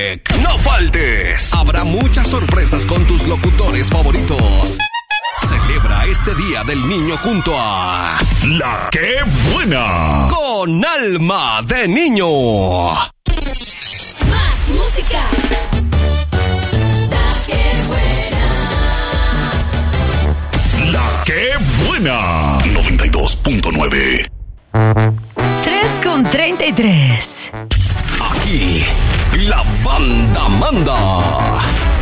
Tech. No faltes. Habrá muchas sorpresas con tus locutores favoritos. Celebra este Día del Niño junto a La Que Buena. Con alma de niño. Más música. La Que Buena. La Que Buena. 92.9. 3:33. Aquí, la banda manda.